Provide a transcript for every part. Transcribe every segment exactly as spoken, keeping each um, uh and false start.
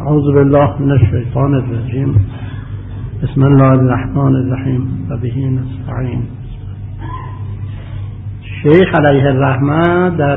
اعوذ بالله من الشیطان الرجیم. بسم الله الرحمن الرحیم و به نستعین. شیخ علیه الرحمه در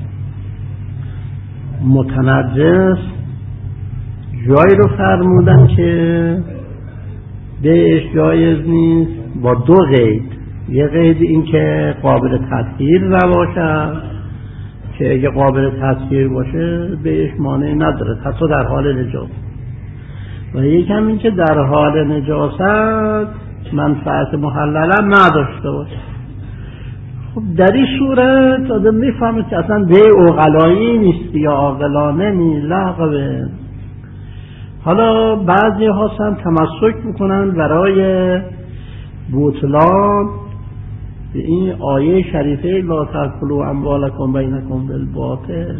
متنجس جایی رو فرمودن که بهش جایز نیست با دو قید. یه قید این که قابل تطهیر نباشه، که اگه قابل تطهیر باشه بهش مانع نداره حتی در حال نجاست، و یکم این که در حال نجاست منفعت محلله نداشته باشه. خب در این صورت آدم میفهمه که اصلا بیع عقلایی نیست یا عاقلانه نیست، لغوه. حالا بعضی هستن تمسک میکنن برای بطلان به این آیه شریفه لا تأکلوا اموالکم بینکم بالباطل،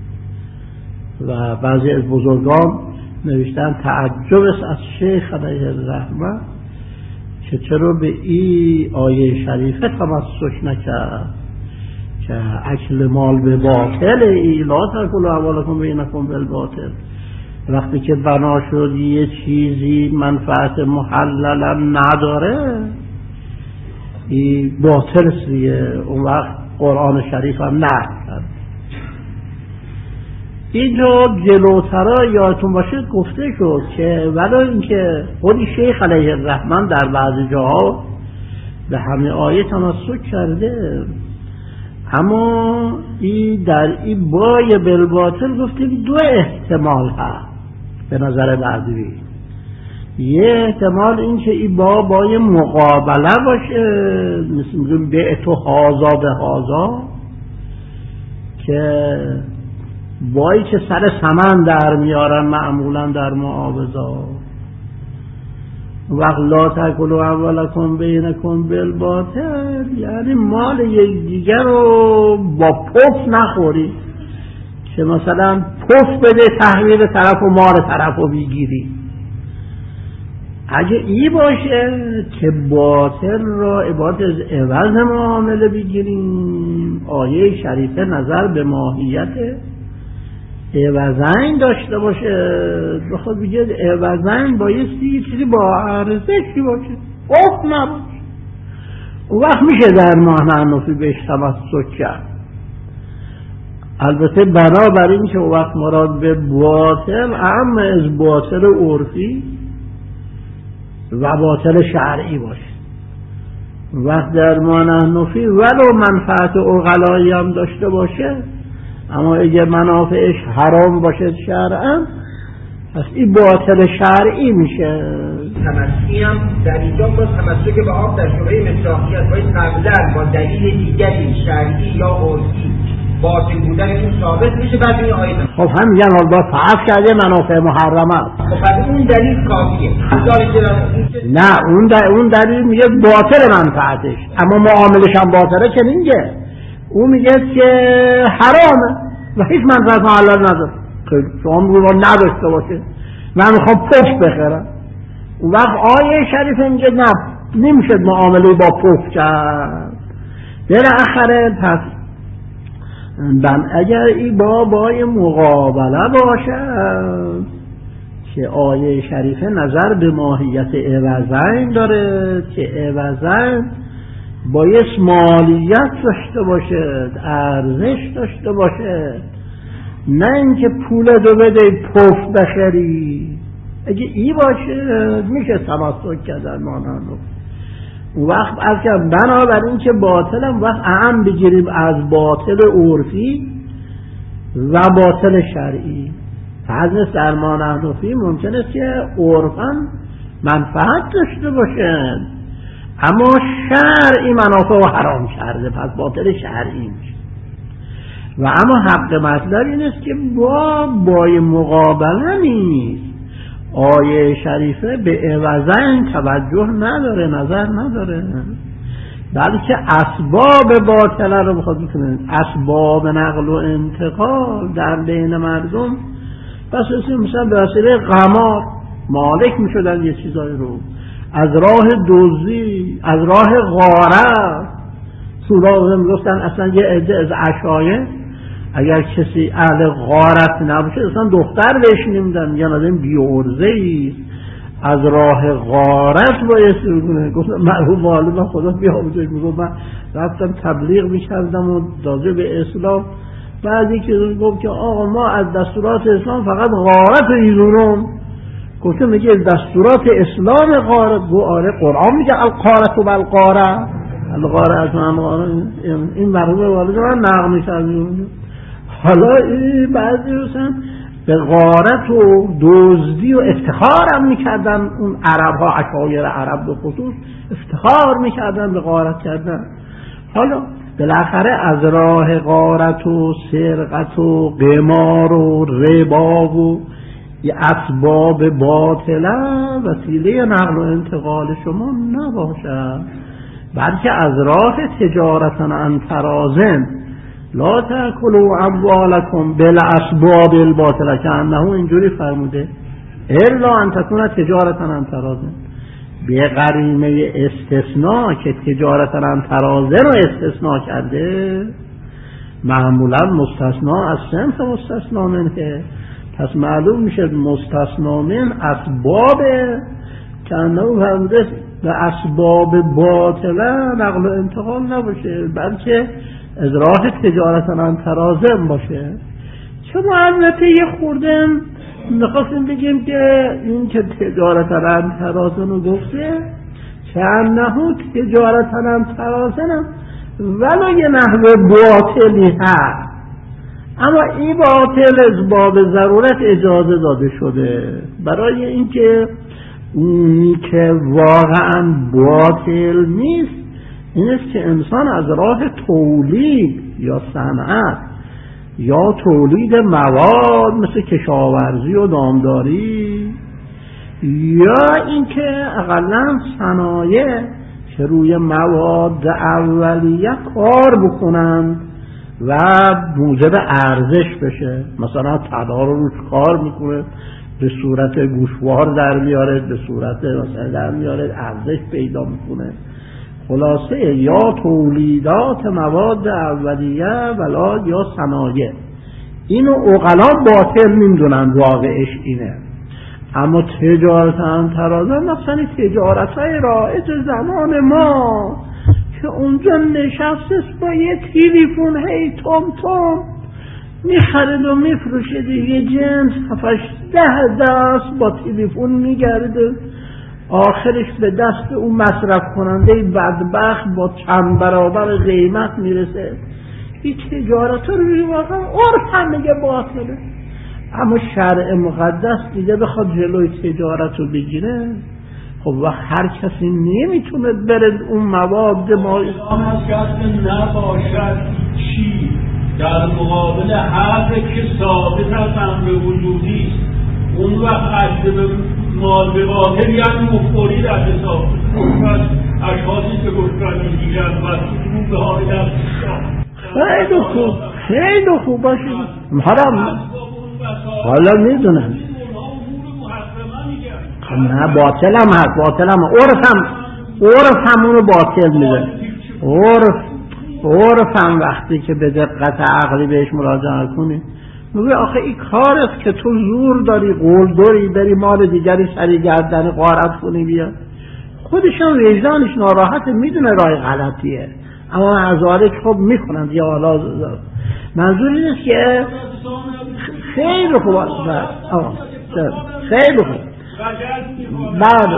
و بعضی از بزرگان نوشتن تعجب از شیخ علیه الرحمه که چرا به این آیه شریفه تمسک نکرد که اکل مال به باطل، ای لا تأکلوا اموالکم بینکم بالباطل. وقتی که بنا شد یه چیزی منفعت محلل نداره این باطل سیه، اون وقت قرآن شریف هم نه کرد. اینجا جلوترا یادتون باشه گفته شد که ولی اینکه خودی شیخ علیه الرحمن در بعضی جاها به همه آیه تمسک کرده، اما این در این بای بالباطل گفتیم دو احتمال هست به نظر بعضی. یه احتمال این که این با بای مقابله باشه، مثل میگیم بیعت و هازا به هازا، که بایی که سر سمن در میارن معمولا در معاوضا. وقت لا تأکلوا اموالکم بینکم بالباطل یعنی مال یک دیگر رو با پف نخوری، که مثلا پف بده تحویل طرف و مال طرف رو بگیری. اگه ای باشه که باطل را عبارت از عوض معامله بگیریم، آیه شریفه نظر به ماهیت عوضین داشته باشه، بخواد بگید عوضین بایستی یه چیزی با ارزشی باشه، اوف نباشه. اون وقت میشه در معنی بهش تمسک کرد. البته بنابراین که اون وقت مراد به باطل اعم از باطل عرفی و باطل شرعی باشه. وقت در معنی ولو منفعت عقلایی هم داشته باشه، اما اگه منافعش حرام باشه شرعا، پس این باطل شرعی میشه. تمسکی هم در اینجا باز تمسک به آب در شبهه مصداقیت باید قبلا با دلیل دیگری شرعی یا عرفی باطل بودن این ثابت میشه. بعد این آیه خب هم میگن الله تعالی کرده منافع محرمه. خب بعد اون دلیل کافیه. نه اون دلیل اون دلیل میگه باطل منفعتش، اما معاملش هم باطله که نمیگه. اون میگه که حرامه و هیچ منفعت محلل نداره. شما میگه نداشته باشه، من میخوام پف بخرم. اون وقت آیه شریفه میگه نه، نمیشه معامله با پف کرد. بالاخره پس بم اگر این با بای مقابله باشه که آیه شریفه نظر به ماهیت عوضین داره، که عوضین باید مالیت داشته باشه، ارزش داشته باشه، نه اینکه پول دو بده پف بخری. اگه ای باشه میشه تمسک کردن مانند وقت از که بنابراین که باطل هم وقت اهم بگیریم از باطل عرفی و باطل شرعی. فرض در ما نحنفی ممکن است که عرفاً منفعت داشته باشه، اما شرعی منافع و حرام کرده، پس باطل شرعی میشه. و اما حق مطلب این است که با بای مقابله نیست. آیه شریفه به عوضین توجه نداره، نظر نداره، بلکه اسباب باطله رو بخواد بکنه، اسباب نقل و انتقال در بین مردم. پس مثلا به وسیله قمار مالک می شدن یه چیزایی رو، از راه دزدی، از راه غارت. سوراغ میگفتن اصلا یه عده از عشایه اگر کسی اهل غارت نباشه اصلا دختر بهش نمیدن، یا آدم بی‌عرضه‌ای از راه غارت باید شروع کنه. گفتم مرحوم معلم خدا بیامرزه، میگفت من رفتم تبلیغ میکردم و داده به اسلام، بعد یکی گفت که آقا ما از دستورات اسلام فقط غارت ایرونم. گفتم میگه دستورات اسلام غارت؟ گو آره قرآن میگه الغارت و بالغاره، الغارت و الغاره. این مرحوم والد من نقل می‌کرد. حالا این بعضی روزن به غارت و دزدی و افتخار هم میکردن، اون عرب ها، عشایر عرب به خصوص افتخار میکردن به غارت کردن. حالا بالاخره از راه غارت و سرقت و قمار و ربا و یه اسباب باطله وسیله نقل و انتقال شما نباشد، بلکه از راه تجارتن عن ترازن لا تأکلوا اموالکم بالاسباب الباطله، که انه اینجوری فرموده الا ان تکون تجارتا عن ترازن، به قرینه استثناء که تجارتا عن ترازن رو استثناء کرده، معمولا مستثنا از صنف مستثنا منه، پس معلوم میشه مستثنا من اسباب که انه فرموده به اسباب باطله نقل و انتقال نباشه، بلکه از راه تجارت عن ترازن باشه. چرا البته یه خورده میخواستیم بگیم که این که تجارت عن ترازن رو گفته که انه تجارت عن ترازن ولو یه نحوه باطلی هست، اما این باطل از باب ضرورت اجازه داده شده، برای اینکه اونی که واقعا باطل نیست این است که انسان از راه تولید یا صنعت یا تولید مواد مثل کشاورزی و دامداری یا اینکه اقلا صنایع که روی مواد اولیه کار بکنند و موجب ارزش بشه، مثلا طلا رو روش کار میکنه به صورت گوشوار در میاره، به صورت مثلا در میاره ارزش پیدا میکنه. خلاصه یا تولیدات مواد اولیه ولا یا صنایع، اینو عقلا باطل نمیدونن، واقعش اینه. اما تجارت عن ترازن مثلا تجارت های رایج زمان ما که اونجا نشسته با یه تیلیفون هی توم توم میخرد و میفروشه دیگه، جنس هفتش ده دست با تیلیفون میگرده، آخرش به دست اون مصرف کننده بدبخت با چند برابر قیمت میرسه. این تجارت رو روی واقعا عرف هم میگه باطله، اما شرع مقدس دیگه بخواد جلوی تجارت رو بگیره، خب وقت هر کسی نمیتونه بره اون مواد ما نباشد چی در مقابل حق که ثابت از امر وجودی است، اون وقت عجب مال به باطل یعنی مفوری در حساب اشخاصی که گفتن میگیرن و اون به های در خیلی خوب خیلی خوب باشید حرام حالا میدونم نه باطل هم هست، باطل هم عرف هم عرف همونو باطل میده، عرف عرف هم وقتی که به دقت عقلی بهش مراجعه کنی میگه آخه این کار است که تو زور داری، قول داری بری مال دیگری سری گردن غارت کنی بیا، خودشان وجدانش ناراحت، میدونه راه غلطیه اما ازارش خب میکنند یا حالا منظور این است که خیلی خوب خیلی خوب بعد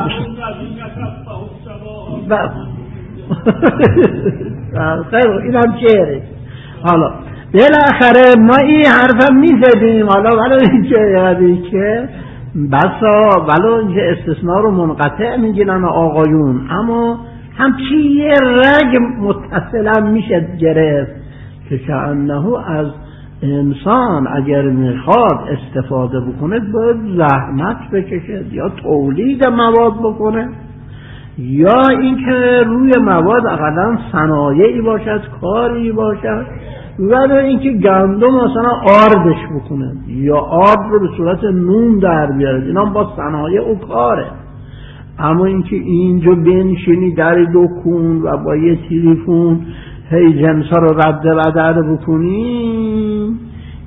خیلی خوب این هم چهره. حالا بالاخره ما این حرف هم میزدیم، حالا ولو اینکه که بسا ولو اینکه استثناء رو منقطع میگیرن آقایون، اما همچی یه رگ متصلا میشه گرفت که کأنه از انسان اگر میخواد استفاده بکنه باید زحمت بکشد یا تولید مواد بکنه یا اینکه روی مواد اقلا صنایعی باشد، کاری باشد، و اینکه گندم مثلا آردش بکنه یا آرد رو به صورت نون در بیارد، اینا با صنایع و کاره. اما اینکه اینجا بنشینی در دکون و با یه تلفن هی جنسا رو رد بدر بکنی،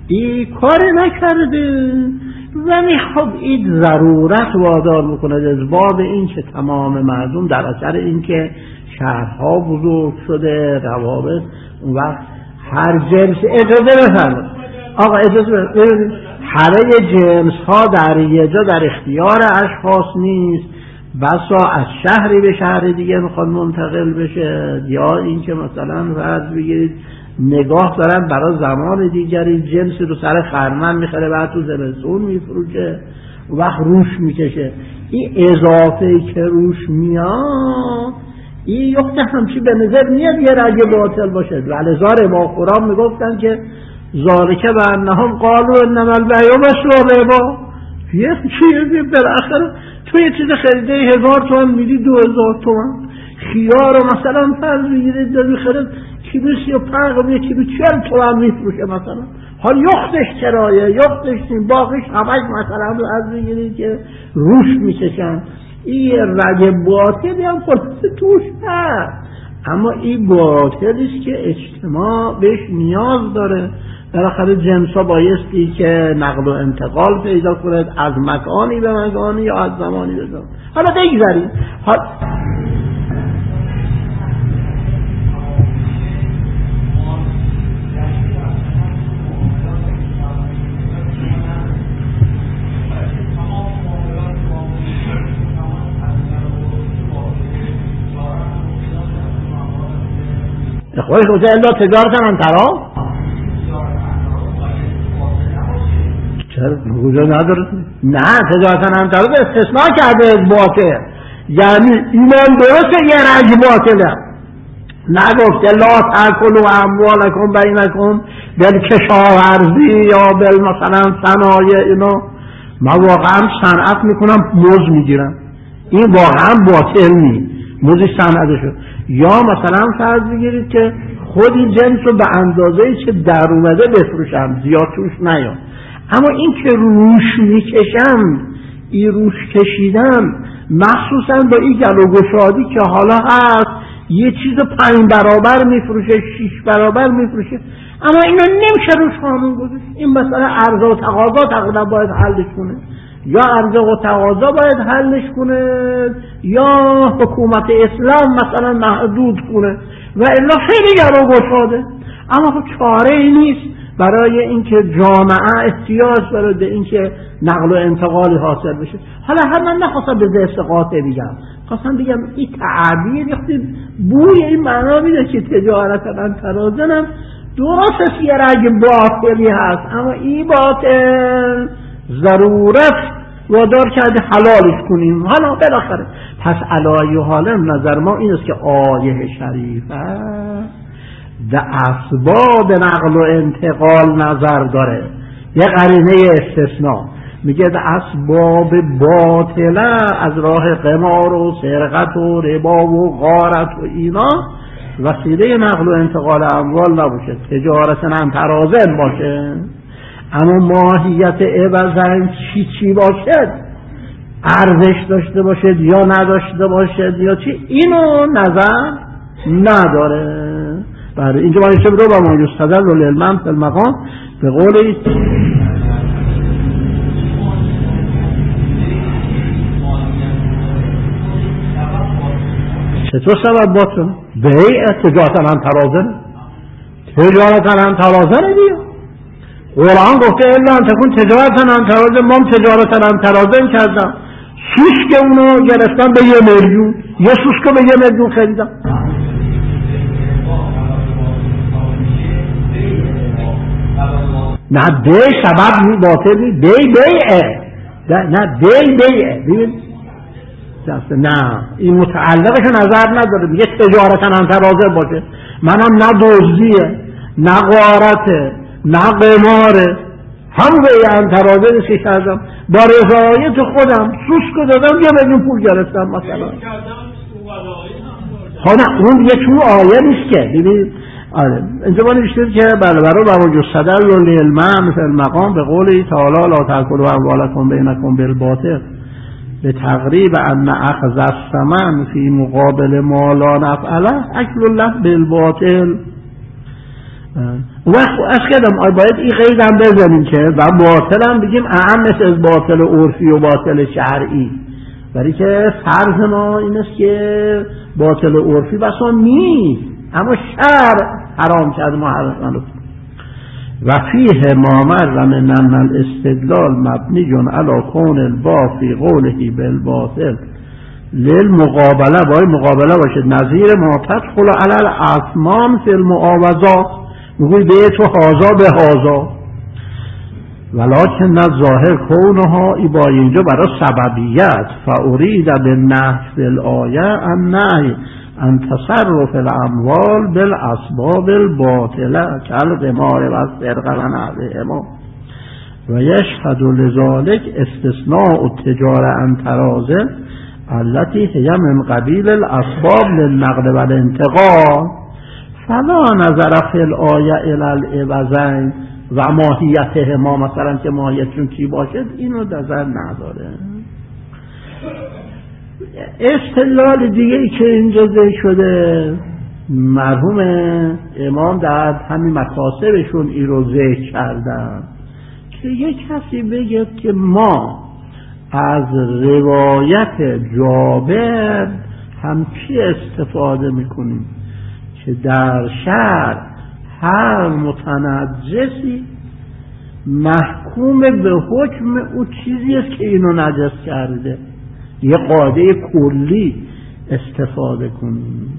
این کاری نکرده، ولی خب این ضرورت وادار میکنه از باب این که تمام مردم در اثر این که شهرها بزرگ شده، روابط، اون وقت هر جنس اجازه بفرمایید آقا اجازه بفرمایید همه جنس ها در یه جا در اختیار اشخاص نیست، بسا از شهری به شهر دیگه میخواد منتقل بشه، یا این که مثلا فرض بگیرید نگاه دارن برای زمان دیگری جنسی رو سر خرمن میخره بعد تو زمستون میفروشه و وقت روش میکشه. این اضافه که روش میاد این یخت همچی به نظر میاد یه رگه باطل باشه. ولذا با قرآن میگفتن که ذالک به انهم قالوا انما البیع مثل الربا، یه چیزی بالاخره تو یه چیز خریده هزار تومن میدی دو هزار تومن، خیار رو مثلا فرض بگیرید داری خرید کیلو سی و پنج و یک کیلو چهل تومن میفروشه مثلا، حال یختش کرایه یختش نیم باقیش همش مثلا فرض بگیرید که روش میکشن. این رگ باطلی هم خلاص توش هست، اما این باطلیست که اجتماع بهش نیاز داره. بالاخره جنس ها بایستی که نقل و انتقال پیدا کنند از مکانی به مکانی یا از زمانی به زمان. حالا بگذاریم حالا خواهی روزه الا تجارت هم ترا چرا روزه نداره؟ نه تجارت هم ترا به استثناء کرده از باطل، یعنی ایمان درسته یه رنج باطله، نگفت لا تاکلوا اموالکم بینکم بالکشاورزی یا بل مثلا صنایع اینا، من واقعا صنعت میکنم موز میگیرم، این واقعا باطل نیست موزی صنعتشو. یا مثلا فرض بگیرید که خودی جنس رو به اندازه‌ای که در اومده بفروشم زیاد توش نیام، اما این که روش میکشم این روش کشیدم مخصوصا با این گل و گشادی که حالا هست یه چیز پنج برابر میفروشه شیش برابر میفروشه، اما اینو نمیشه روش قانون گذاشت. این مثلا عرضه و تقاضا تقریبا باید حلش کنه، یا عرضه و تقاضا باید حلش کنه یا حکومت اسلام مثلا محدود کنه و الا خیلی گرو گشاده. اما خب چاره ای نیست برای اینکه جامعه احتیاج داره به اینکه نقل و انتقالی حاصل بشه. حالا هم من نخواستم به استقاطه بگم، خواستم بگم این تعبیر یختی بوی این معنا میده که تجارت من ترازنم درست یه رگ باطلی هست، اما این باطل ضرورت وادار کرده حلالش کنیم. حالا بالاخره پس علایه حالا نظر ما این است که آیه شریفه در اسباب نقل و انتقال نظر داره، یه قرینه استثناء میگه در اسباب باطله از راه قمار و سرقت و ربا و غارت و اینا وسیله نقل و انتقال اموال نباشه، تجارت هم ترازن باشه، اما ماهیت عوضن چی چی باشد، ارزش داشته باشد یا نداشته باشد یا چی، اینو نظر نداره. بله اینجا باید چه برو با ما یستدل و للمن فی المقام به قول چطور سبب باطن؟ بیع تجارت هم ترازن تجارت هم ترازن دیگه قرآن گفته الا ان تکون تجارت هم ترازن، ما تجارت هم ترازن کردم، سوسک اونو گرفتم به یه میلیون، یه سوسک به یه میلیون خریدم. نه دی سبب باطل نیست، دی بیعه، نه دی بیعه. ببین نه این متعلقش نظر نداره، میگه تجارت هم ترازن باشه، منم نه دزدیه نه غارته نه قماره، هم به این ترازن سی کردم با رضایت خودم سوسکو دادم یه میلیون پول گرفتم مثلا. ها نه اون یه تو آیه نیست که ببین. آره اینجا ما نوشته که بله برای برای جستدل و للمن فی المقام به قولی تعالی لا تاکلوا اموالکم بینکم بالباطل به تقریب ان اخذ الثمن فی مقابل ما لا نفع له اکل له بالباطل. وقت از کردم باید این قید هم بزنیم که و باطل هم بگیم اهم مثل از باطل عرفی و باطل شرعی، برای که فرض ما این است که باطل عرفی بسا نیست اما شرع حرام کرد ما حرام. و فیه مامر و من الاستدلال مبنی علی کون البا فی قوله بالباطل للمقابله، باید مقابله باشد نظیر ما تدخل علی الاسمان فی المعاوضات، میگوی به تو هازا به هازا، ولکن الظاهر کونها ای با اینجا برای سببیت فارید به نهی فی الآیه النهی ان تصرف الاموال بالاسباب الباطله کالقمار و السرقه و نحوهما و یشهد لذلك استثناء التجاره عن تراض التي هي من قبیل الاسباب للنقد و الانتقال فلا نظر فی الآیه الی العوضین و ماهیتهما، مثلا که ماهیتشون کی باشد اینو نظر نداره. استدلال دیگه ای که اینجا ذکر شده مرحوم امام در همین مکاسبشون ای رو ذکر کردن که یک کسی بگه که ما از روایت جابر هم چی استفاده میکنیم که در شرع هر متنجسی محکوم به حکم او چیزی است که اینو نجس کرده، یه قاعده کلی استفاده کنیم.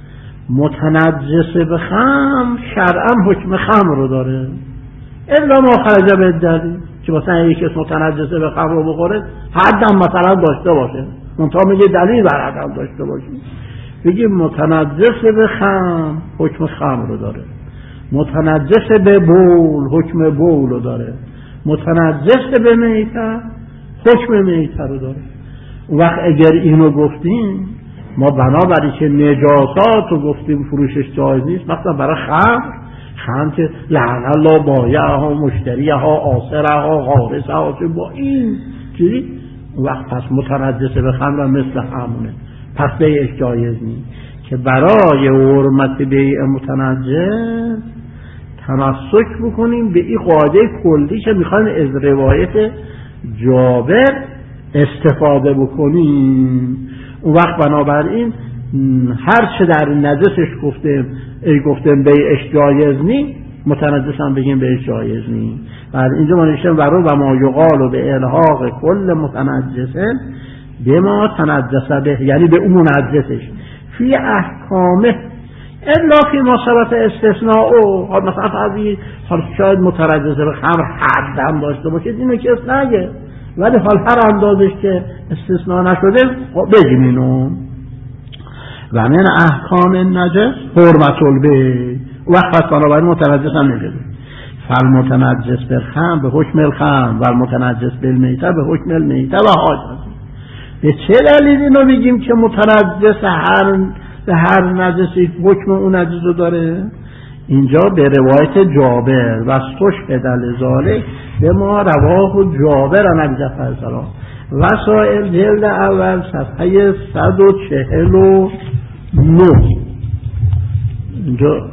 متنجس به خمر شرعا حکم خمر رو داره الا ما خرج به دلیل، که مثلا یکی کس متنجس به خمر رو بخوره حدم مثلا داشته باشه، منتها میگه دلیل بر حدم داشته باشه، بگیم متنجس به خمر حکم خمر رو داره، متنجس به بول حکم بول رو داره، متنجس به میته حکم میته رو داره. وقت اگر اینو گفتیم ما بنابراین که نجاسات رو گفتیم فروشش جایز نیست، مثلا برای خمر خمر که لعن الله بایعها مشتریها آثرها غارسها با این چیزی وقت پس متنجس به خمر مثل همونه، پس بیعش جایز نیست. که برای حرمت بیع متنجس تمسک بکنیم به این قاعده کلی که میخوایم از روایت جابر استفاده بکنیم. اون وقت بنابراین هر چه در نجسش گفتیم ای گفتیم بیعش جایز نیست، متنجس هم بگیم بیعش جایز نیست. بعد اینجا ما نشیم ورو و ما یقال به الحاق کل متنجسه به ما تنجسه به، یعنی به اون منجسش فی احکامه الا فی ما ثبت استثناء. حال مثلا فرضی حال شاید متنجسه به خمر حد هم داشته باشه اینو کس نگه، ولی حال هر اندازش که استثناء نشده بگیم اینو. و من احکام نجس حرمت البیع، وقت بنابراین متنجس هم نگه فالمتنجس بالخمر به حکم الخمر و المتنجس بالمیته به حکم المیته و حاجت. به چه دلیل اینو میگیم که متنجس هر به هر نجسی حکم اون نجس رو داره؟ اینجا به روایت جابر و استشهد لذالک به ما رواه جابر عن ابی جعفر السلام وسائل جلد اول صفحه صد و چهل و نه. اینجا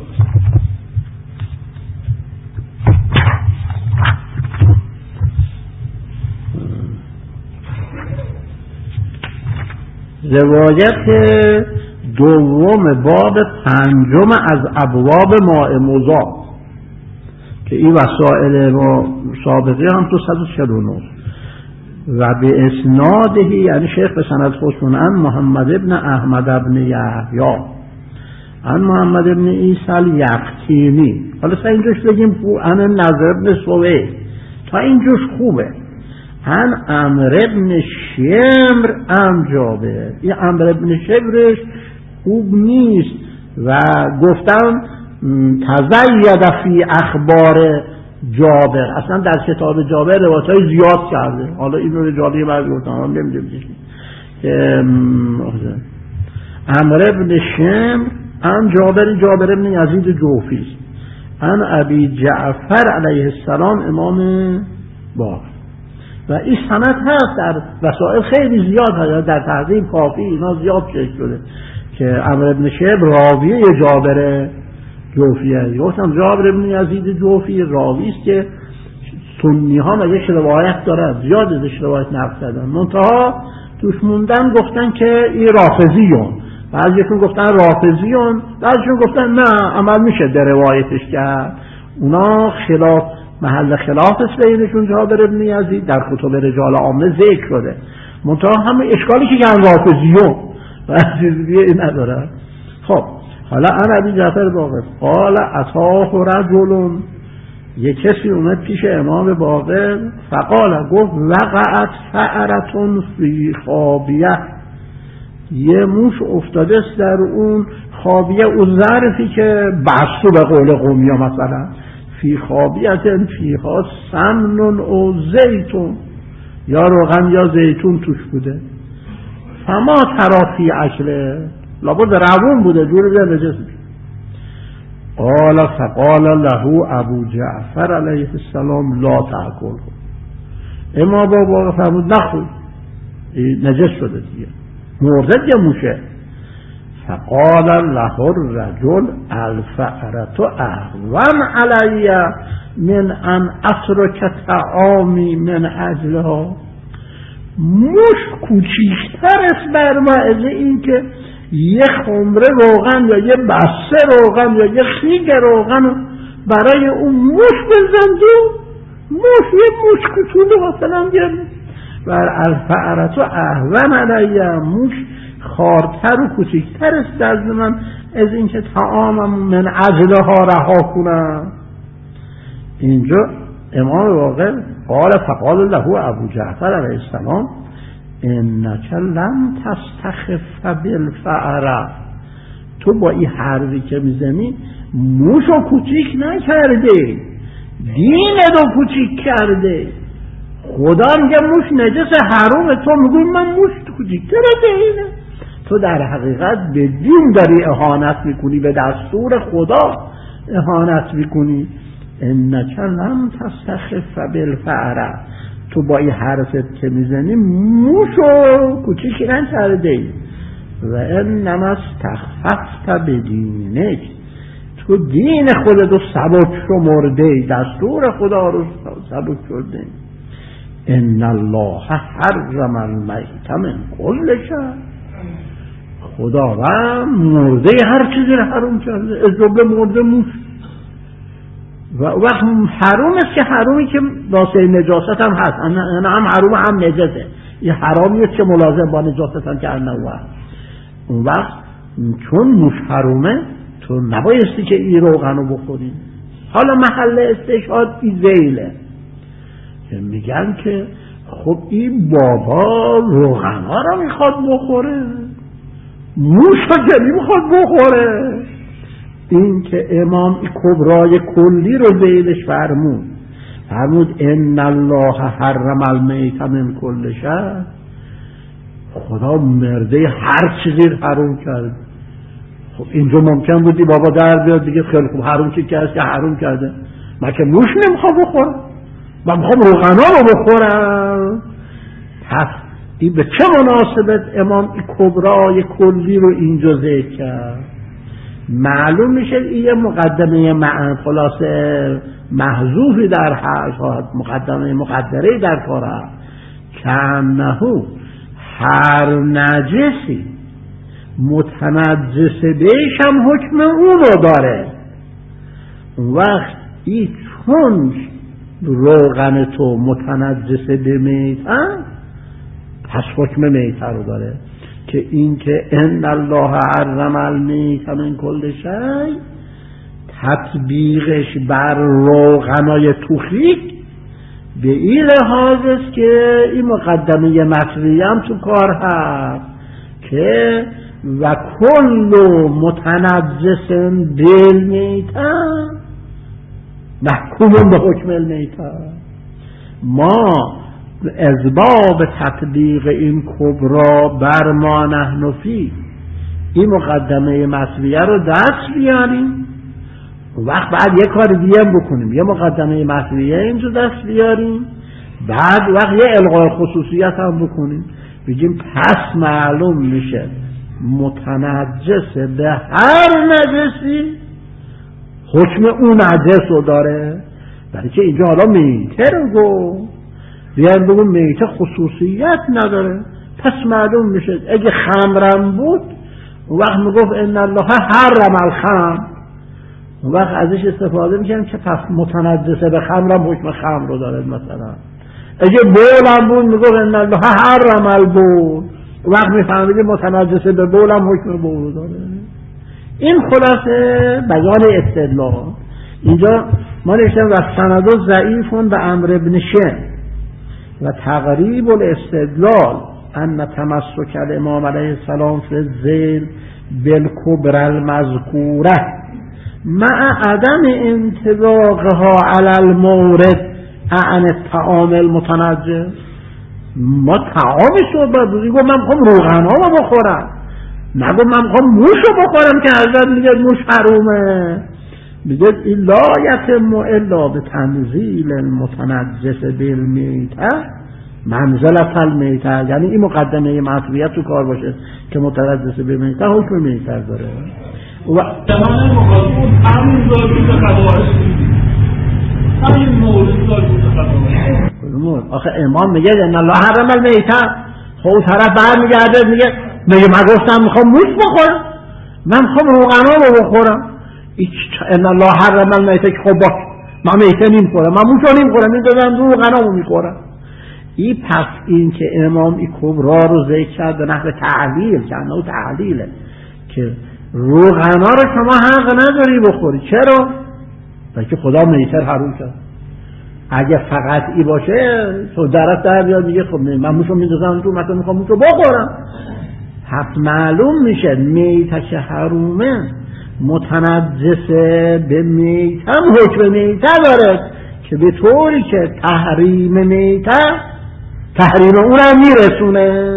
روایت دوم باب پنجم از ابواب ماء مضاف که این وسائل ما سابقه هم تو صد و چهل و نه و به اسنادهی یعنی شیخ به سند خودشون ان محمد ابن احمد ابن یحیی ان محمد ابن عیسی الیقطینی. حالا سا اینجوش بگیم ان نظر ابن سوید تا اینجوش خوبه. ان عمرو ابن شمر ام جابر، این عمرو ابن شمرش خوب نیست و گفتم تزید فی اخبار جابر، اصلا در کتاب جابر روایت‌های زیاد کرده. حالا این رو رجالی بعد گفتم هم نمیدونم که عمرو ابن شمر ام جابر، جابر ابن یزید جوفی ان ابی جعفر علیه السلام امام باقر. و این سند هست در وسائل خیلی زیاد هست، در تهذیب کافی اینا زیاد چک شده که عمرو ابن شمر راوی جابره جوفیه. گفتم جابر بن یزید جوفی راوی است که سنی ها مگه روایت دارن، زیاد ازش روایت نقل کردن، منتها توش موندن گفتن که این رافضیون، بعضیشون گفتن رافضیون، بعضیشون گفتن نه عمل میشه در روایتش کرد. اونا خلاف محل خلاف است بینشون. جابر بن یزید در کتب رجال عامه ذکر شده، منتها همه اشکالی که کردن رافضیون و چیز دیگه این نداره. خب حالا انا ابی جعفر باقر قال اتاه رجل، یک کسی اومد پیش امام باقر، فقال گفت وقعت فأرة فی خابیه، یه موش افتاده است در اون خابیه، اون ظرفی که بستو به قول قومی ها مثلا فی خابیت فیها سمن و زیتون، یا روغن یا زیتون توش بوده. فما ترافی اکله، لابد روون بوده دور به نجس. قال فقال له ابو جعفر علیه السلام لا تأکل، اما بابا فرمود نخور، نجس شده دیگه، مرده دیگه موشه. فقال له الرجل الفأرة اهون علی من ان اترک طعامی من اجلها، موش کوچیکتر است بر معده این که یه خمره روغن یا یه بسته روغن یا یه خیگ روغن برای اون موش بزندو، موش یه موش کوچولو مثلا بیاد بر الفأرة اهون علی، موش خارتر و کوچکتر است از من از اینکه طعامم من اجلها رها کنم. اینجا امام واقع قال فقال له ابو جعفر علیه السلام انک لم تستخف بالفأرة، تو با این حرفی که میزنی موشو کوچیک نکرده، دینتو کوچیک کرده. خدا میگه موش نجس حرام، تو میگوی من موش کوچیکتر دینه. تو در حقیقت به دین داری اهانت میکنی، به دستور خدا اهانت میکنی. انک لم تستخف بالفأرة، تو با این حرفت که میزنی موشو کوچیک نکرده. و انما استخففت بدینک، تو دین خودتو سبک شمرده، دستور خدا رو سبک شده. ان الله حرم المیت من کل شیء، خدا و مرده هر چیزی رو حرام کرده، از جمله مرده موش. و وقت حرام است که حرامی که واسه نجاست هم هست، انا هم حرام هم نجاسه، یه حرامی است که ملازم با نجاست هم که انواع. اون وقت چون موش حرامه تو نبایستی که این روغن رو بخوری. حالا محل استشهاد این زیله که میگن که خب این بابا روغن ها رو میخواد بخوره، موش ها که نمیخواد بخوره. این که امام کبرای کلی رو زیلش فرمود، فرمود ان الله حرم المیت من کل شیء، خدا مرده هر چیزی رو حرام کرد. خب اینجا ممکن بودی بابا در بیاد دیگه خیلی خوب حرام چی که هست که حرام کرده، من که موش نمیخوام بخورم، من میخوام روغنا رو بخورم. پس این به چه مناسبت امام کبرای کلی رو اینجا ذکر کرد؟ معلوم میشه این یه مقدمه معن خلاصه محذوفی در حال، مقدمه مقدره در کار هست که انهو هر نجسی متنجس بهش هم حکم اونو داره. اون وقت این چون روغن تو متنجس به میتن پس حکم میتن رو داره، که این که ان الله حرم المیت من کل شیء تطبیقش بر روغنای توخی به این لحاظ است که این مقدمه مطریه هم تو کار هست که و کل متنجس بالمیتن محکوم به حکم المیتن. ما از باب تطبیق این کبرا بر ما نحن فی این مقدمه مطریه رو دست بیاریم، وقت بعد یه کار دیگه هم بکنیم، یه مقدمه مطریه اینجا دست بیاریم، بعد وقت یه الغای خصوصیت هم بکنیم، بگیم پس معلوم میشه متنجس به هر نجسی حکم اون نجس رو داره، برای که اینجا حالا میته رو گفت، بیان بگم میته خصوصیت نداره، پس معلوم میشه اگه خمرم بود اون وقت میگفت ان الله حرم الخمر، اون وقت ازش استفاده میکنم که پس متنجسه به خمرم حکم خمر رو داره. مثلا اگه بولم بود میگفت ان الله حرم البول، اون وقت میفهمید که متنجسه به بولم حکم بول رو داره. این خلاصه بیان استدلال. اینجا ما نوشتیم و سند ضعیفون به عمرو بن شن و تقریب الاستدلال ان تمسک الامام علیه السلام فی الذیل بالکبر المذکوره مع عدم انطباقها علی المورد عن الطعام المتنجس. ما طعامی صحبت بودیم، گفت من میخوام روغن ها رو بخورم، نگو من میخوام موش رو بخورم که حضرت میگه موش حرومه. میگه لا یتم الا به تنزیل المتنجس بالمیته منزلت المیته، یعنی این مقدمه معصیت تو کار باشه که متنجس بالمیته حکم میته داره. و زمان مخاطب همین دارید قضاوت همین مورد دارید قضاوت. آخه امام میگه ان الله حرم المیته، خب طرف برمیگرده میگه میگه من گفتم میخوام موش بخورم، من میخوام روغنا رو بخورم. ان الله حرم المیته که خب باش من میته نمیخورم، من موش رو نمیخورم، این دادم روغنا رو میخورم. این پس این که امام این کبرا رو ذکر کرد به نحو تعلیل، که انه تعلیله که روغنا رو شما حق نداری بخوری. چرا؟ بلکه خدا میته حروم کرد. اگه فقط ای باشه تو درست در بیاد دیگه خب من موشو میدوزم تو، مثلا میخوام موشو بخورم. پس معلوم میشه میته که حرومه متنجسه به میته حکم میته داره، که به طوری که تحریم میته تحریم اونم میرسونه.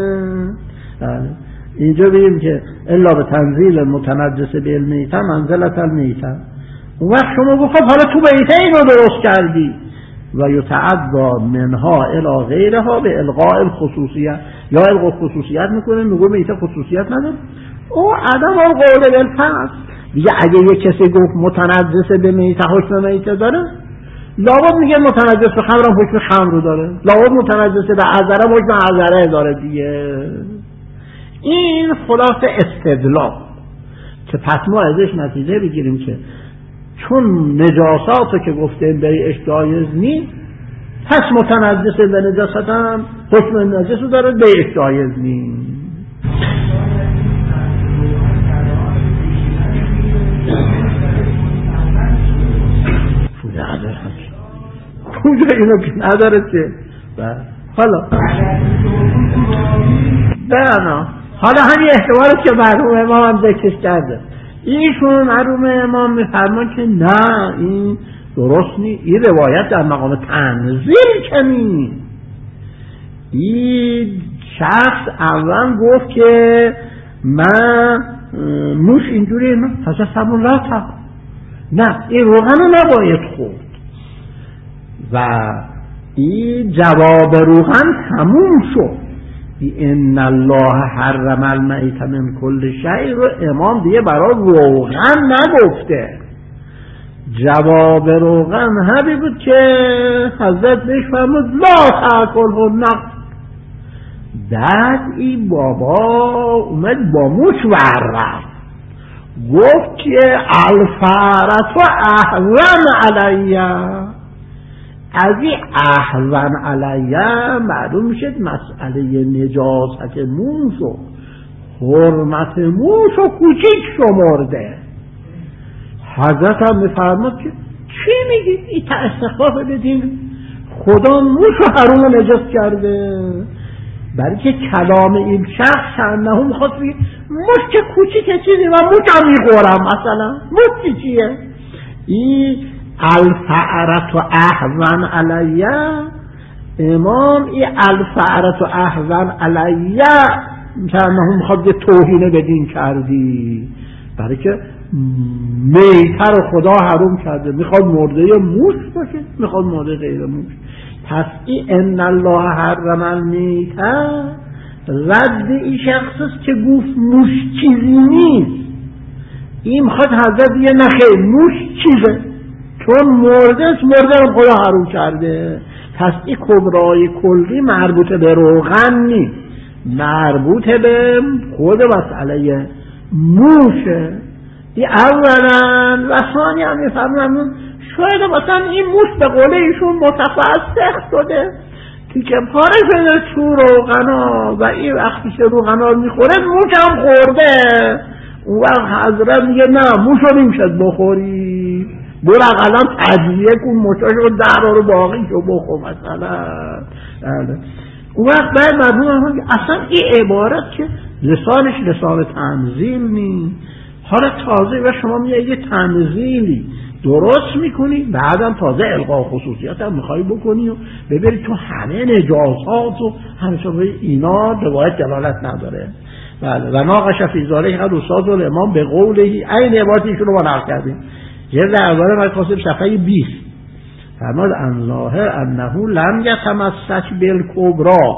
اینجا بگیم که الا به تنزیل متنجس به المیته منزلت المیته. اون وقت شما گفت حالا تو میته اینو درست کردی و یتعدى منها الی غیرها به الغاء الخصوصیت، یا الغاء خصوصیت میکنه میگه میته خصوصیت نداره، او عدم القول بالفعل. دیگه اگه یه کسی گفت متنجس به میته حکم میته داره، لابد میگه متنجس به خمرم حکم خمر رو داره، لابد متنجس به عذره حکم عذره داره دیگه. این خلاص استدلال که پس ما ازش نتیجه بگیریم که چون نجاساتو که گفتیم بریش جایز نیست، پس متنجس به نجاست هم حکم نجس رو داره، بریش جایز نیست. کجا اینو که نداره چه؟ حالا نه حالا همین احتمالی که مرحوم امام هم ذکرش کرده، ایشون مرحوم امام میفرمان که نه این درست نیست، این روایت در مقام تنزیل که نیست. این شخص اول گفت که من موش اینجوری پس همون لا تا نه این روغن رو نباید خورد و این جواب روغن تموم شد. ان الله حرم المیت من کل شیء رو امام دیگه برای روغن نگفته، جواب روغن همین بود که حضرت بهش فرمود لا تاکله النفس. بعد این بابا اومد با موش ورد گفت که الفارت و احوان علیه، از این احوان علیه معلوم میشه مسئله نجاست موش و حرمت موش و کوچیک شمرده. حضرت هم میفرماد که چی میگید این تا استخفاف بدین خدا موش و حروم و نجاست کرده، برای که کلام این شخص انه میخواد بگه موش که کوچیک چیزی و موش هم میخورم، مثلا موش چیه؟ این الفعرت و احوان علیه، امام این الفعرت و احوان علیه که انه میخواد یه توهین بدین کردی، برای که میته رو خدا حروم کرده، میخواد مرده موش باشه، میخواد مرده غیر موش. پس این ان الله حرم المیته رد این شخص است که گفت موش چیزی نیست، این میخواد حضرت دیگه نخیر موش چیزه، چون مرده است، مرده رو خدا حروم کرده. پس این کبرای کلی مربوط به روغن نیست، مربوط به خود مسئله موشه. این اولا و ثانی هم میفرمون شاید مثلا این موش به قول ایشون متفسخ شده که پاره شده تو روغنا و این وقتی که روغنا رو میخوره موش هم خورده. اون وقت حضرت میگه نه موشو نمیشد بخوری، برو اقلا تجلیه کن موشاشو در رو باقی شو بخور مثلا. اون وقت باید مردم هم اصلا این عبارت که لسانش لسان تنزیل نیست، حالا تازه و شما میگه یه تنزیلی درست میکنی بعدم تازه القا خصوصیات هم میخوای بکنی و ببری تو همه نجاسات و همه شبه اینا روایت دلالت نداره. بله و ناقش فی ذالک قد استاد الامام به قوله این عبارت ایشون رو ما نقل کردیم جلد اول مقاصد صفحه بیست فرمود الله انه لم یتمسک بالکبرى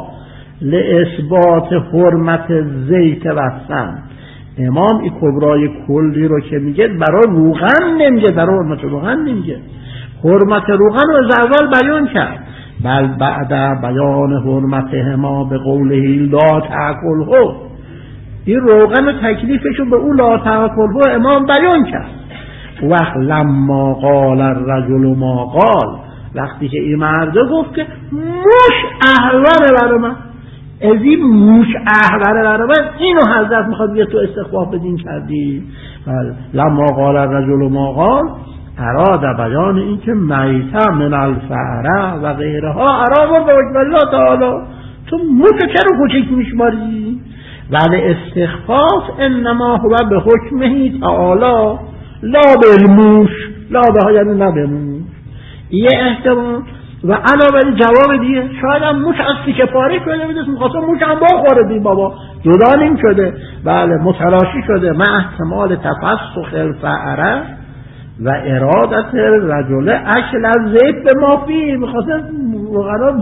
لاثبات حرمت زیت و سم. امام این کبرای کلی رو که میگه برای روغن نمیگه، برای حرمت روغن نمیگه، حرمت روغن رو از اول بیان کرد. بل بعد بیان حرمتهما به قوله لا تاکله، این روغن و تکلیفش رو به اون لا تاکله امام بیان کرد. وقت لما قال الرجل ما قال، وقتی که این مرده گفت که موش احوره برای من، از این موش احوره برای من، اینو حضرت میخواد بیه تو استخفاف بدین کردی. لما قال الرجل ما قال اراد بیان این که میته من الفعره و غیرها ارامون به وجه الله تعالی، تو موش چرا کوچک میشماری؟ ولی استخفاف انما هو به حکمه تعالی لا بالموش، لا به یعنی نه به موش. یه احتمال و علاوه جواب دیگه شاید هم موش اصلی که پاره شده بودست میخواستم موش هم باخوره دی بابا جدا نیم شده، بله متلاشی شده مع احتمال تفسخ الفعره و ارادت رجل اکل از زیت به مافی میخواستم روغنا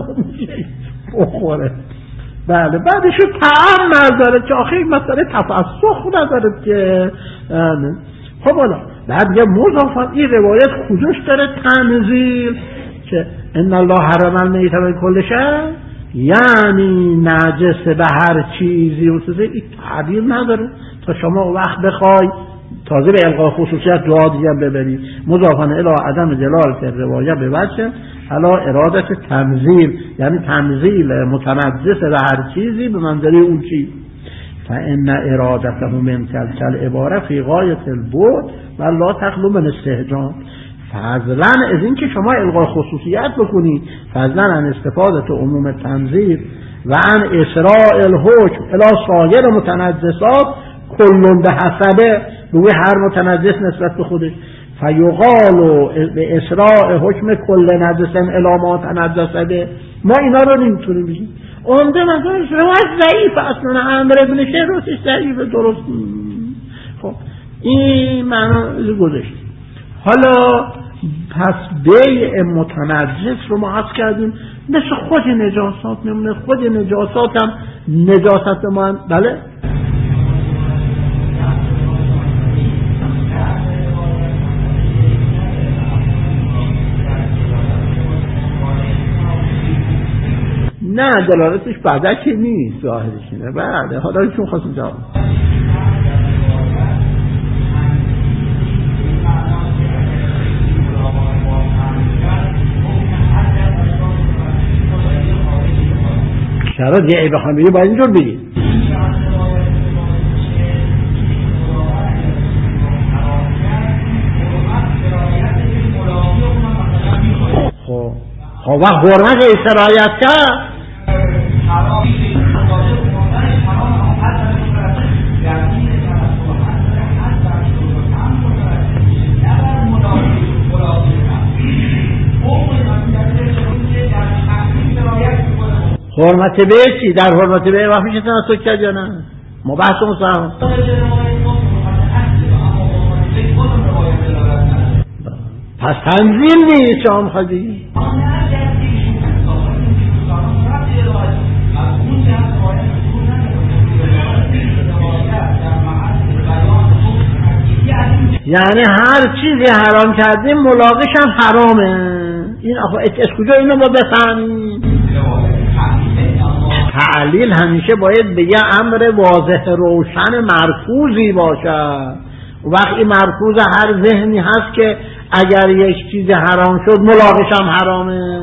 بخوره. بله بعدش طعم نداره که آخه این مسئله تفسخ نداره که. خب حالا بعد یه مضافت این روایت خودش داره تنزیل که ان الله حرم المیت من کل شیء، یعنی نجس به هر چیزی و چیزی، این تعبیر نداره تا شما وقت بخوای تازه به القا خصوصیت دعا دیگه ببرید. مضافن الی عدم دلالت روایه به وجه علا ارادت تنزیل، یعنی تنزیل متنجس به هر چیزی به منظره اون چیز. فان ارادته من تلک العباره فی غایت البعد و لا تخلو من استهجان. فضلا از این که شما القا خصوصیت بکنی، فضلا عن استفاده عموم تنزیل و عن اسراء الحکم الی سایر متنجسات کلون به حسبه، به هر متنجس نسبت به خودش. فیقال به اسراء حکم کل نجس الی ما تنجسه، ما اینا رو نمیتونیم بگیم. عمده مثلا روایت ضعیف اصلا امر ابن شهرستش ضعیف درست. خب این معنی گذاشت. حالا پس بیع متنجس رو ما عرض کردیم مثل خود نجاسات میمونه، خود نجاسات هم نجاست ما هم بله نه دلالتش بعدکی نیست، ظاهرش اینه. بعد حالا چون خواستم جواب شرط یه عیب خمیری باید اینجور بگید. خب خب وقت حرمت سرایت کرد حرمت به چی؟ در حرمت به وقت میشه تناسک کرد یا نه؟ ما بحثمون سهم پس تنظیم نیست شما میخوادی؟ یعنی هر چیزی حرام کردیم ملاقش هم حرامه. این آخه از کجا اینو ما بفهمیم؟ تعلیل همیشه باید به یه امر واضح روشن مرکوزی باشد. وقت این مرکوز هر ذهنی هست که اگر یک چیز حرام شد ملاقش هم حرامه.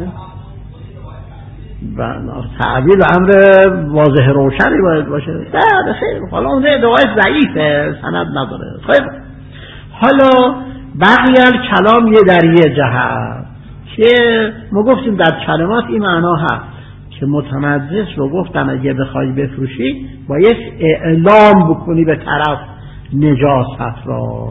تعلیل امر واضح روشنی باید باشه. ده خیلی حالا اون ادعای ضعیفه، سند نداره. خیلی حالا بقیه کلام یه در یه جهت که ما گفتیم در کلمات این معنا هست که متنجس رو گفتن اگه بخوای بفروشی باید اعلام بکنی به طرف نجاست را.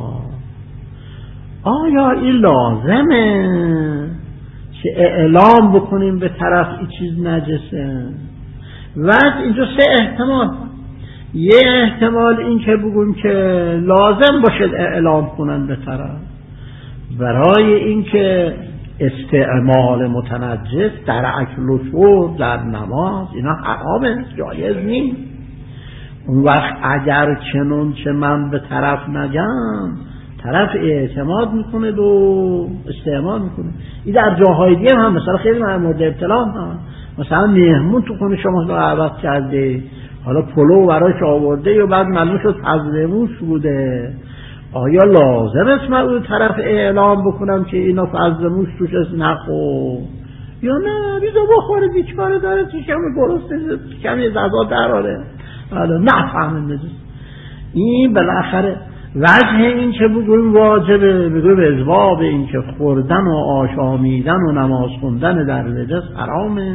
آیا این لازمه که اعلام بکنیم به طرف این چیز نجسه؟ و اینجا سه احتمال. یه احتمال این که بگیم که لازم باشد اعلام کنن به طرف برای اینکه استعمال متنجس در اکل و شرب، در نماز، اینا حرامه، جایز نیست. اون وقت اگر چنون که من به طرف نگم طرف اعتماد میکنه و استعمال میکنه. این در جاهای دیگه هم مثلا خیلی مورد ابتلا هم مثلا مهمون تو خونه شما دعوت کرده، حالا پلو براش آورده و بعد معلوم شد فضلموش بوده، آیا لازم است من اون طرف اعلام بکنم که اینا فضلموش توش است نخور یا نه بیزا بخوره بیچاره داره تو کمی گرسنه کمی غذا دراره حالا نفهمه نجس. این بالاخره وجه این که بگویم واجبه، بگویم ازباب این که خوردن و آشامیدن و نماز خوندن در نجس حرامه.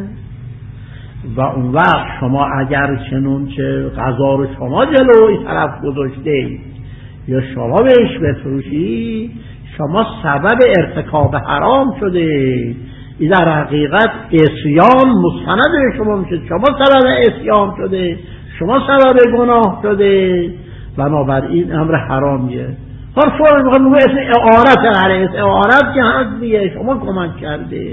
و اون وقت شما اگر چنون که غذا رو شما جلوی طرف گذاشته یا شما بهش بفروشی شما سبب ارتکاب حرام شده. این در حقیقت عصیان مستند به شما میشه، شما سبب عصیان شده، شما سبب گناه شده، بنابراین امر حرامیه. هر فرق میخوام بگو اسم اعارت هره، اعارت که هست دیگه شما کمک کرده.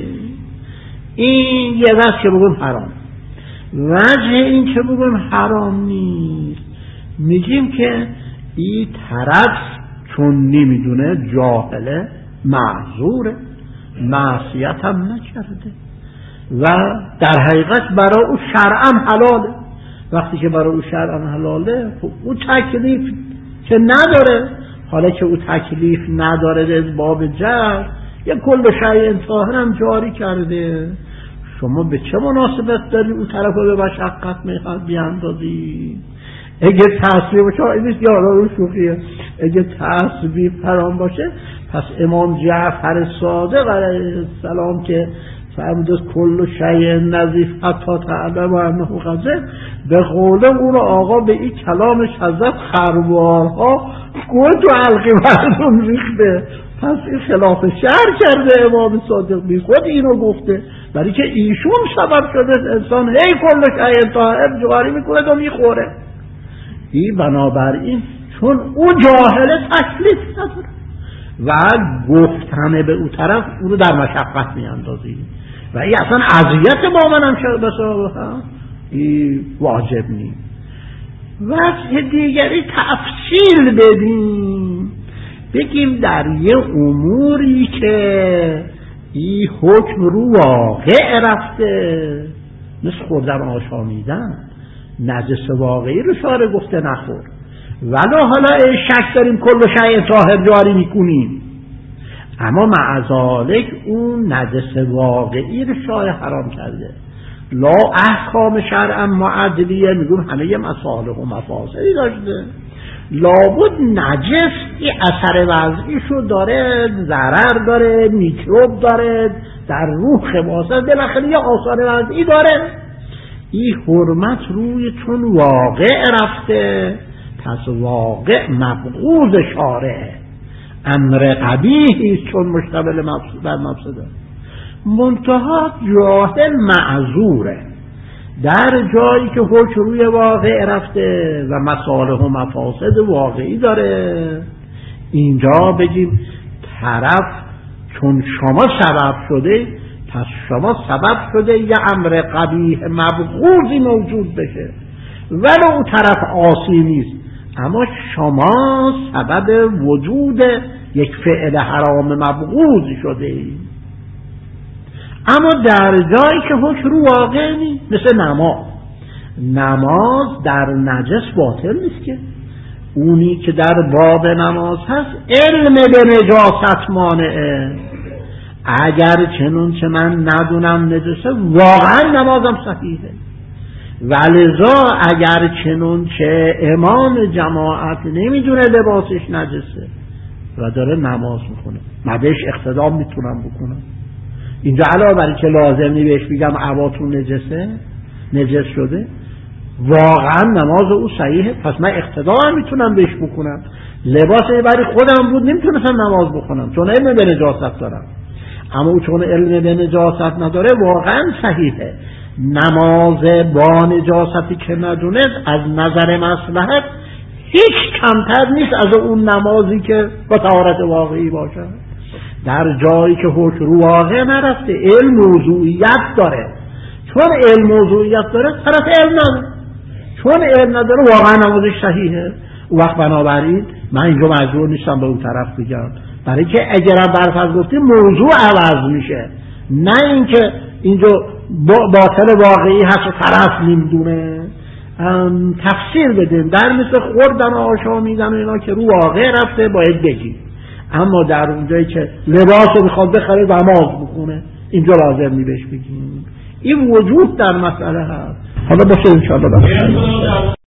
این یه وقت که بگم حرام. وجه این که بگم حرام نیست میگیم که این طرف چون نمیدونه جاهله معذوره، معصیت هم نکرده و در حقیقت برای او شرعا حلاله. وقتی که برای او شرعا حلاله او تکلیف که نداره، حالا که او تکلیف نداره از باب جر یا کل شیء طاهر هم جاری کرده، شما به چه مناسبت داری اون طرف رو به مشقت میخواد بیاندازی؟ اگه تصویب باشه اینیست یارا رو شوخیه، اگه تصویب فرام باشه پس امام جعفر صادق علیه السلام که فرمود کل شیء نظیف حتی تعلم انه غضب، به قول اون آقا به این کلامش حضرت خروارها گوه تو حلقی مردم ریخته. پس این خلاف شرع کرده امام صادق، بی خود اینو گفته برای که ایشون سبب شده انسان هی کل شیء طاهر جاری میکنه و میخوره. این بنابراین چون او جاهل تکلیف نداره و گفتنه به او طرف او رو در مشقت میاندازی و این اصلا اذیت با منم شد بسا این واجب نیست. وجه دیگری تفصیل بدیم، بگیم در یه اموری که این حکم رو واقع رفته مثل خوردن آشامیدن، نجس واقعی رو شارع گفته نخور، ولو حالا شک داریم کل شیء طاهر جاری میکنیم، اما مع ذالک اون نجس واقعی رو شارع حرام کرده. لا احکام شرعا معدلیه، میگم همه یه مصالح و مفاسدی داشته، لابد نجس این اثر وضعیشو داره، ضرر داره، میکروب داره، در روح خباثت بالاخره یه آثار وضعی داره. این حرمت روی چون واقع رفته پس واقع مبغوض شارع، امر قبیحی چون مشتمل بر مفسده، منتها جاهل معذوره. در جایی که حکم روی واقع رفته و مصالح و مفاسد واقعی داره، اینجا بگیم طرف چون شما سبب شده پس شما سبب شده یه امر قبیح مبغوضی موجود بشه، ولو اون طرف عاصی نیست، اما شما سبب وجود یک فعل حرام مبغوض شده ایم. اما در جایی که حکم رو واقع نیست، مثل نماز، نماز در نجس باطل نیست که. اونی که در باب نماز هست علم به نجاست مانعه. اگر چنون که من ندونم نجسه، واقعا نمازم صحیحه. ولذا اگر چنون که امام جماعت نمیدونه لباسش نجسه و داره نماز میخونه، من بهش اقتدا میتونم بکنم. اینجا علاوه بر که لازمی بهش بگم عباتون نجسه، نجس شده، واقعا نماز او صحیحه، پس من اقتدا هم میتونم بهش بکنم. لباس برای خودم بود نمیتونستم نماز بخونم چون علم به نجاست دارم، اما او چون علم به نجاست نداره واقعا صحیحه. نماز با نجاستی که ندونست از نظر مصلحت هیچ کمتر نیست از اون نمازی که با طهارت واقعی باشه. در جایی که حکم رو واقع نرفته، علم موضوعیت داره، چون علم موضوعیت داره طرف علم نداره، چون علم نداره واقعا نمازش صحیحه. او وقت بنابراین من اینجا مجبور نیستم به اون طرف بگم، برای که اگرم برفض گفتیم موضوع عوض میشه، نه اینکه اینجا باطل واقعی هست و طرف نمیدونه. تفسیر بدیم در مثل خوردن و آشامیدن و اینا که رو واقع رفته باید بگیم، اما در اونجایی که لباس رو بخواد بخره نماز بخونه اینجا لازم می بهش بگیم. این وجود در مسئله هست. حالا باشه انشاءالله.